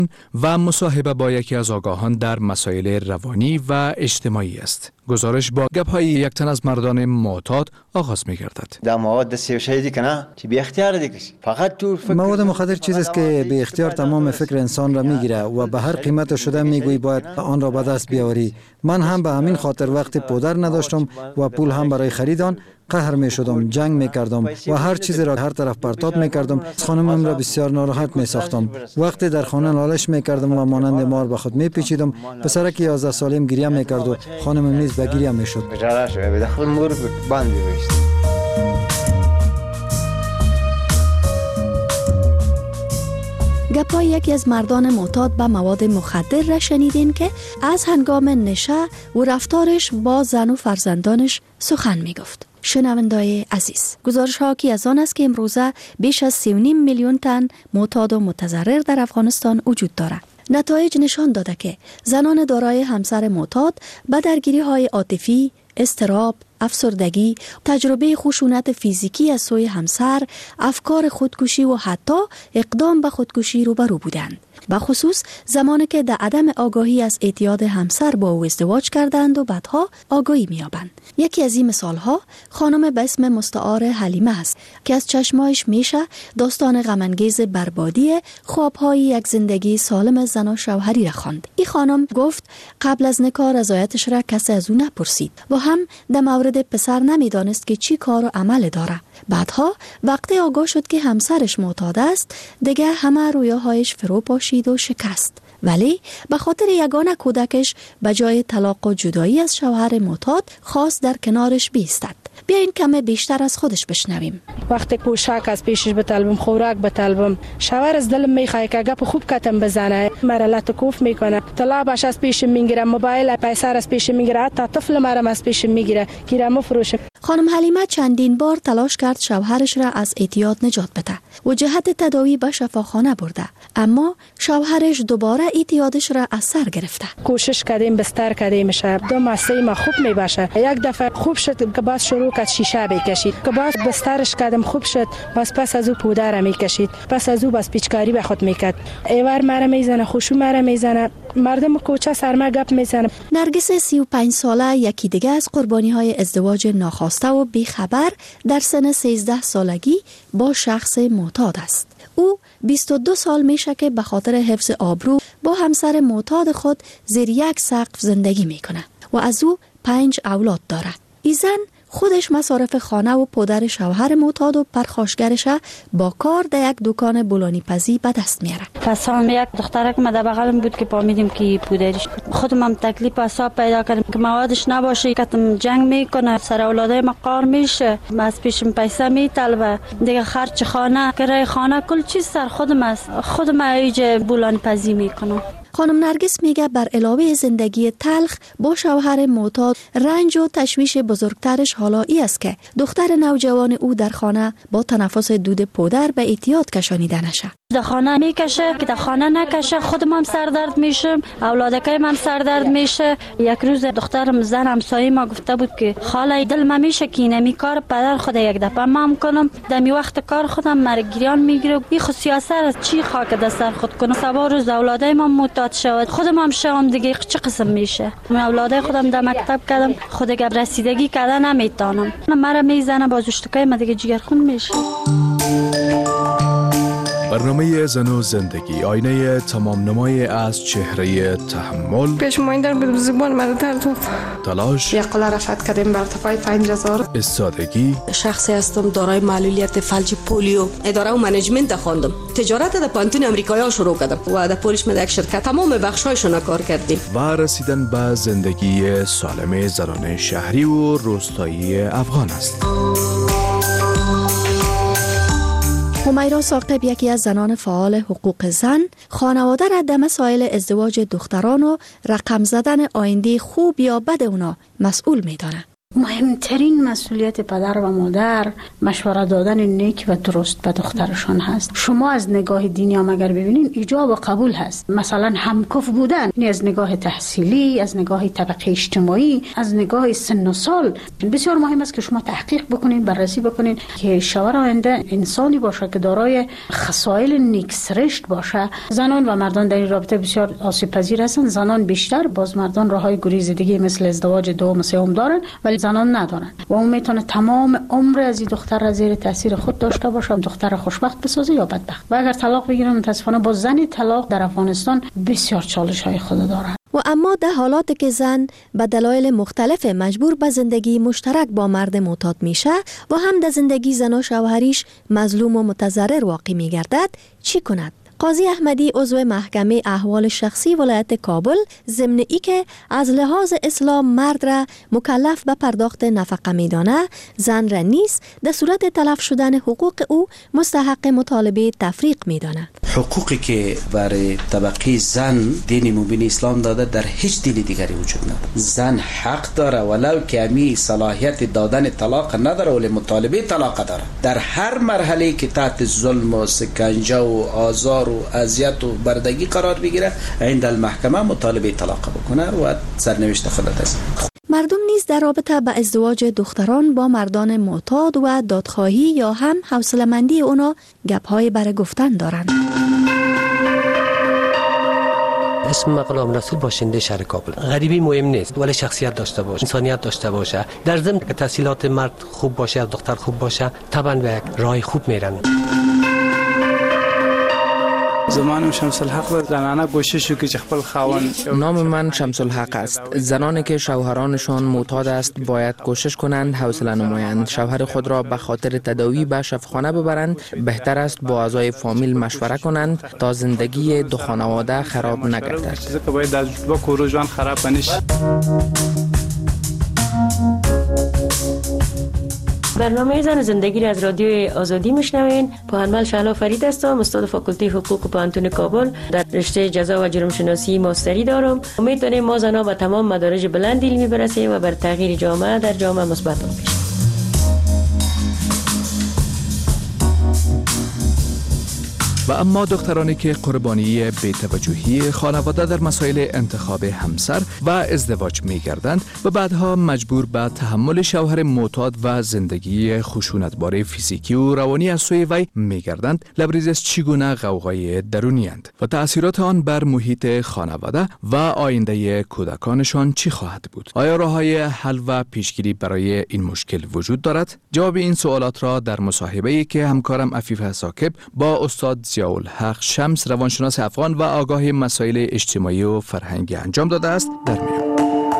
و مصاحبه با یکی از آگاهان در مسائل روانی و اجتماعی است. گزارش با گپ‌های یک تن از مردان معتاد آغاز می‌گردد. در مواد سیوشیدی کنه که بی اختیار دیگه فقط تو مواد مخدر چیزی است که به اختیار تمام فکر انسان را میگیره و به هر قیمت شده میگویی باید آن را به دست بیاوری. من هم به همین خاطر وقتی پودر نداشتم و پول هم برای خرید آن قهر می شدم، جنگ می کردم و هر چیزی را هر طرف پرتاب می کردم. خانمم را بسیار ناراحت می ساختم. وقتی در خانه نالش می کردم و مانند مار به خود می پیچیدم، پسرک 11 سالم گریه می کرد و خانمم نیز به گریه می شد. گپای یکی از مردان معتاد به مواد مخدر را شنیدین که از هنگام نشه و رفتارش با زن و فرزندانش سخن می گفت. شنوندای عزیز، گزارش حاکی از آن است که امروزه بیش از 3.5 میلیون تن معتاد و متضرر در افغانستان وجود دارد. نتایج نشان داده که زنان دارای همسر معتاد به درگیری‌های عاطفی، اضطراب، افسردگی، تجربه خشونت فیزیکی از سوی همسر، افکار خودکشی و حتی اقدام به خودکشی روبرو بودند. به خصوص زمانی که در عدم آگاهی از اعتیاد همسر با او ازدواج کردند و بعدها آگاهی می‌یابند. یکی از این مثال‌ها خانم به اسم مستعار حلیمه است که از چشمایش میشه داستان غم‌انگیز بربادی خواب‌های یک زندگی سالم زن و شوهری را خواند. این خانم گفت قبل از نکاح رضایتش را کسی از او نپرسید و هم در مورد پسر نمیدانست که چی کار و عمل داره. بعدها وقتی آگاه شد که همسرش معتاد است، دیگه همه رویاهایش فرو پاشید و شکست. ولی به خاطر یگانه کودکش به جای طلاق و جدایی از شوهر معتاد خواست در کنارش بیستد. بیاین کم بیشتر از خودش بشنویم. وقتی کوشک از پیشش بطلبم، خوراک بطلبم، شوهر از دلم میخواد که گپ خوب کتم بزنه، مرا لطکوف میکنه، طلبش از پیشم میگیره، موبایل پیسر از پیشم میگیره، حتی طفل مرا از پیشم میگیره که مفروشه. خانم حلیمه چندین بار تلاش کرد شوهرش را از اعتیاد نجات بده و جهت تداوی به شفاخانه برده، اما شوهرش دوباره اعتیادش را از سر گرفته. کوشش کردیم، بستر کردیم، شب دو ماسه ما خوب میباشه. یک دفعه خوب شد که باز شروع کرد شیشه بکشید، که باز بسترش کردم خوب شد، باز پس از او پودر میکشید، پس از او باز پیچکاری به خود میکرد، ایوار مرا میزنه، خوشو مرا میزنه، مردم کوچه سرما گپ میزنه. نرگس 35 ساله یکی دیگه از قربانی‌های ازدواج ناخواسته و بیخبر در سن 13 سالگی با شخص معتاد است. او 22 سال میشه که به خاطر حفظ آبرو با همسر معتاد خود زیر یک سقف زندگی میکنه و از او 5 اولاد داره. این زن خودش مصارف خانه و پدر شوهر معتاد و پرخاشگرش با کار در یک دکان بولانی پزی به دست میاره. پس هم یک دخترک ما در بغلم بود که فهمیدیم که پودرش خودم هم تکلیف حساب پیدا کردم که موادش نباشه، که جنگ میکنه، سر اولادای ما قار میشه، از پیشم پیسه میطلبه، دیگه خرج خانه، کرایه خانه، کل چیز سر خودم است، خودم ایجا بولانی پزی میکنم. خانم نرگس میگه بر علاوه زندگی تلخ با شوهر معتاد، رنج و تشویش بزرگترش حالا ای است که دختر نوجوان او در خانه با تنفس دود پودر به اعتیاد کشانیده نشه. در خانه میکشه که در خانه نکشه، خودم هم سردرد میشم، اولادکایم هم سردرد میشه. یک روز دخترم زن همسایه ما گفته بود که خاله دل ما میشه که اینمی کار پدر خود یک دفعه من کنم، دمی وقت کار خودم مرگریان میگیره، بی خود سیاست از چی خاک در سر خود کنم، سبا روز اولادای ما معتاد شود، خودم هم شوم، دیگه چه قسم میشه. من اولادای خودم در مکتب کردم، خود گب رسیدگی کردن نمیتونم، مرا میزنه بازوشتکای ما دیگه جگرخون میشه. برنامه زن و زندگی، آینه تمام نمای از چهره تحمل، پیشمایندن به زبان مرا درد بود، تلاش، یقلا رفت کردیم بر ارتفاع 5000، استادگی. شخصی هستم دارای معلولیت فلج پولیو، اداره و منیجمنت خواندم، تجارت در پانتون امریکایی ها شروع کردم و در پولیش من یک شرکت تمام بخشایشون کار کردیم و رسیدن به زندگی سالم زنان شهری و روستایی افغان است. همیرا ثاقب یکی از زنان فعال حقوق زن، خانواده را در مسائل ازدواج دختران و رقم زدن آینده خوب یا بد اونا مسئول می‌دانه. مهمترین مسئولیت پدر و مادر مشوره دادن نیک و درست به دخترشان هست. شما از نگاه دینی هم اگر ببینین ایجاب و قبول هست، مثلا همکف بودن، یعنی از نگاه تحصیلی، از نگاه طبقه اجتماعی، از نگاه سن و سال. بسیار مهم است که شما تحقیق بکنین، بررسی بکنین که شوهر آینده انسانی باشه که دارای خصایل نیکسرشت باشه. زنان و مردان در این رابطه بسیار آسیب پذیر هستند. زنان بیشتر، باز مردان راههای گریز دیگه مثل ازدواج دوم و سوم دارن ولی زنان ندارن و اون میتونه تمام عمر از این دختر را زیر تاثیر خود داشته باشه، دختر خوشبخت بسازه یا بدبخت. و اگر طلاق بگیرن متاسفانه با زن طلاق در افغانستان بسیار چالش های خود داره. و اما در حالاتی که زن به دلایل مختلف مجبور به زندگی مشترک با مرد معتاد میشه و هم در زندگی زن و شوهریش مظلوم و متضرر واقع میگردد، چی کند؟ قاضی احمدی عضو محکمه احوال شخصی ولایت کابل ضمن ای که از لحاظ اسلام مرد را مکلف به پرداخت نفقه میدانه، زن را نیز در صورت تلف شدن حقوق او مستحق مطالبه تفریق میداند. حقوقی که برای طبقه زن دین مبین اسلام داده در هیچ دین دیگری وجود نداره. زن حق داره ولو که امی صلاحیت دادن طلاق نداره ولی مطالبه طلاق داره. در هر مرحله که تحت ظلم و سکنجه و آزار و اذیت و بردگی قرار بگیره، عند المحکمه مطالبه طلاق بکنه و سرنوشت خودت است. مردم نیز در رابطه با ازدواج دختران با مردان معتاد و دادخواهی یا هم حوصله‌مندی اونا گپ‌های برای گفتن دارند. اسم من غلام رسول، باشنده شهر کابل. غریبی مهم نیست ولی شخصیت داشته باشه، انسانیت داشته باشه. در ضمن که تحصیلات مرد خوب باشه، دختر خوب باشه، طبعا به یک راه خوب میرن. زمانم شمس الحق و زنانه کوشش وکړي چې خپل خاوند. نام من شمس الحق است. زنانی که شوهرانشان معتاد است باید کوشش کنند حوصله نمایند، شوهر خود را به خاطر تداوی به شفاخانه ببرند. بهتر است با اعضای فامیل مشوره کنند تا زندگی دو خانواده خراب نگردد. ځکه باید د دوه کورو ژوند خراب نشي. برنامه زن زندگی را از رادیوی آزادی میشنوین. پوهنمل شهلا فرید هستم، استاد فاکولته حقوق پوهنتون کابل. در رشته جزا و جرم شناسی ماستری دارم. امید داریم ما زنها به تمام مدارج بلند علمی برسیم و بر تغییر جامعه در جامعه مثبت باشیم. و اما دخترانی که قربانی بی‌توجهی خانواده در مسائل انتخاب همسر و ازدواج می‌گردند و بعدها مجبور به تحمل شوهر معتاد و زندگی خشونتبار فیزیکی و روانی از سوی وی می‌گردند، لبریز از چگونه غوغای درونی اند و تأثیرات آن بر محیط خانواده و آینده کودکانشان چی خواهد بود؟ آیا راه‌های حل و پیشگیری برای این مشکل وجود دارد؟ جواب این سوالات را در مصاحبه‌ای که همکارم عفیف ثاقب با استاد ضیاءالحق شمس، روانشناس افغان و آگاه مسائل اجتماعی و فرهنگی انجام داده است در میان.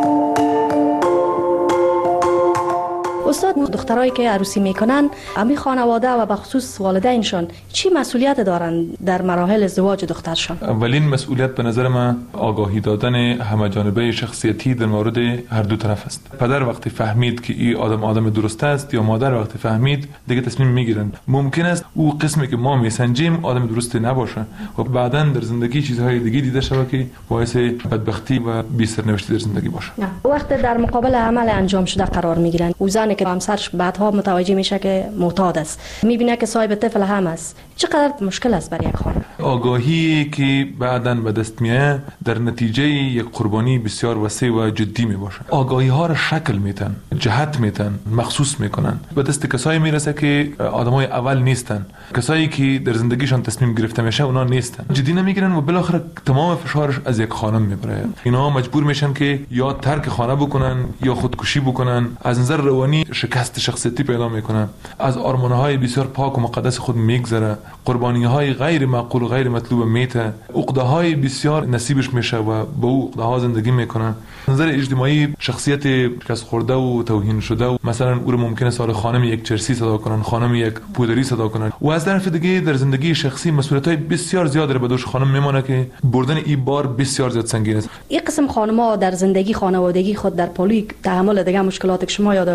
استاد، دخترایی که عروسی میکنن، امی خانواده و بخصوص والدینشان چی مسئولیت دارن در مراحل ازدواج دخترشان؟ اولین مسئولیت به نظر من آگاهی دادن همه جانبه شخصیتی در مورد هر دو طرف است. پدر وقتی فهمید که این آدم درست است یا مادر وقتی فهمید دیگه تصمیم میگیرن. ممکن است او قسمی که ما میسنجیم آدم درستی نباشه و بعداً در زندگی چیزهای دیگه دیده شود که باعث بدبختی و بی سرنوشتی در زندگی باشه. وقتی در مقابل عمل انجام شده قرار میگیرن، او زنی که همسرش بعدها متوجه میشه که معتاد است، میبینه که صاحب طفل هم است، چقدر مشکل است برای یک خانم؟ آگاهی که بعداً به دست میاد در نتیجه یک قربانی بسیار وسیع و جدی میباشه. آگاهی ها را شکل میتن، جهت میتن، مخصوص میکنن. به دست کسایی میرسه که آدمای اول نیستن، کسایی که در زندگیشان تصمیم گرفته میشه اونا نیستن، جدی نمیگیرن و بالاخره تمام فشارش از یک خانم میبره. اینا مجبور میشن که یا ترک خانه بکنن یا خودکشی بکنن، از نظر روانی شکست شخصیتی پیدا میکنن، از آرمانهای بسیار پاک و مقدس خود میگذره، قربانی‌های غیر معقول و غیر مطلوب میته، عقده‌های بسیار نصیبش میشه و با او عقده‌ها زندگی میکنن. از نظر اجتماعی شخصیت شکست خورده و توهین شده و مثلا او رو ممکنه سال خانم یک چرسی صدا کنن، خانم یک پودری صدا کنن و از طرف دیگه در زندگی شخصی مسئولیت‌های بسیار زیاد رو به دوش خانم میمونه که بردن این بار بسیار زیاد سنگین است. یک قسم خانم‌ها در زندگی خانوادگی خود در پلوی تحمل دیگه مشکلات که شما یادآوری کردین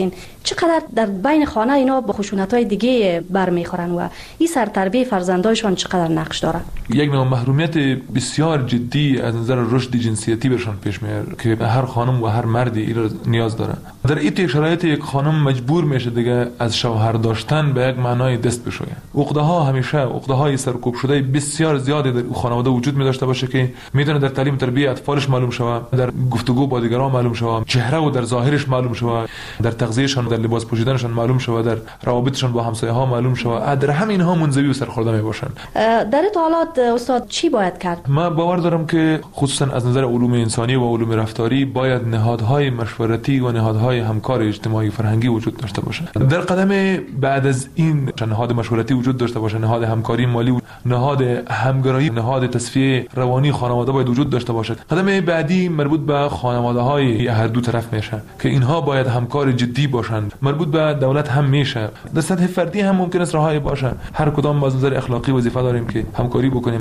کردین، چقدر در بین خانه اینا به خشونت‌های دیگه برمیخورن و این سرتربیه فرزندایشان چقدر نقش داره؟ یک نوع محرومیت بسیار جدی از نظر رشد جنسیتی برشان پیش میاد که هر خانم و هر مردی این را نیاز داره. در این شرایط یک خانم مجبور میشه دیگه از شوهر داشتن به یک معنای دست بشویه. عقده‌ها همیشه عقده‌های سرکوب شده بسیار زیادی در خانواده وجود می داشته باشه که میتونه در تعلیم تربیت اطفالش معلوم شوه، در گفتگو با دیگران معلوم شوه، چهره و در ظاهرش معلوم شوه، در تغذیهشان، در لباس پوشیدنشان معلوم شوه، در روابطشان با همسایه‌ها معلوم شوه. در همین ها منزوی و سرخورده می باشن. در این حالات استاد چی باید کرد؟ من باور دارم که خصوصا از نظر علوم انسانی و علوم رفتاری باید نهادهای مشورتی و نهادهای همکار اجتماعی فرهنگی وجود داشته باشه. در قدم بعد از این نهاد مشورتی وجود داشته باشه، نهاد همکاری مالی، نهاد همگرایی، نهاد تصفیه روانی خانواده باید وجود داشته باشه. قدم بعدی مربوط به خانواده‌های هر دو طرف میشه که اینها باید همکار جدی باشند. مربوط به دولت هم میشه. در سطح فردی هم ممکن است راههای باشه. هر کدام از نظر اخلاقی وظیفه داریم که همکاری بکنیم.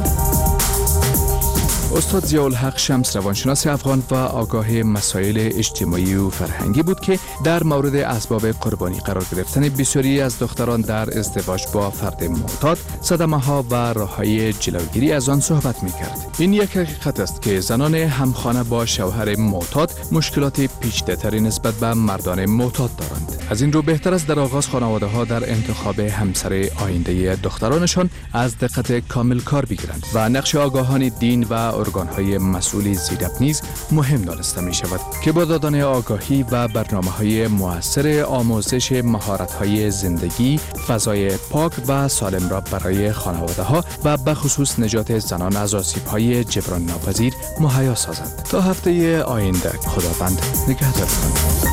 استاد ضیاءالحق شمس روانشناس افغان و آگاه مسائل اجتماعی و فرهنگی بود که در مورد اسباب قربانی قرار گرفتن بسیاری از دختران در ازدواج با فرد معتاد، صدمه‌ها و راه‌های جلوگیری از آن صحبت می‌کرد. این یک حقیقت است که زنان همخانه با شوهر معتاد مشکلات پیچیده‌تری نسبت به مردان معتاد دارند. از این رو بهتر است در آغاز خانواده‌ها در انتخاب همسر آینده دخترانشان از دقت کامل کار بگیرند و نقش آگاهان دین و ارگان‌های مسئول زیرک نیز مهم دانسته می شود که با دادن آگاهی و برنامه‌های مؤثر آموزش مهارت‌های زندگی، فضای پاک و سالم را برای خانواده‌ها و به خصوص نجات زنان از آسیب‌های جبران ناپذیر مهیا سازند. تا هفته آینده خداوند نگهدارتان.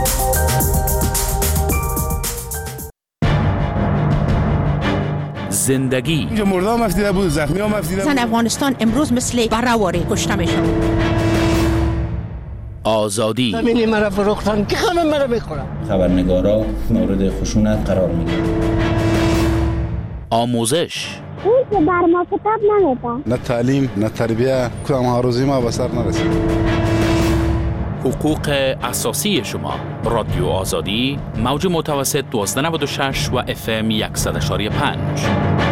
زندگی اینجا مردا مفتیده بود، زخمی ها مفتیده بود. زن افغانستان امروز مثل برهواری کشته میشن. آزادی زمینی مرا فروختن که خانم مرا میخورم. خبرنگارا مورد خشونت قرار میگیرن. آموزش اون که بر ما کتاب نمیده. نه تعلیم نه تربیه، کدام هاروزی ما به سر نرسید. حقوق اساسی شما. رادیو آزادی، موج متوسط 1296 و FM 100.5.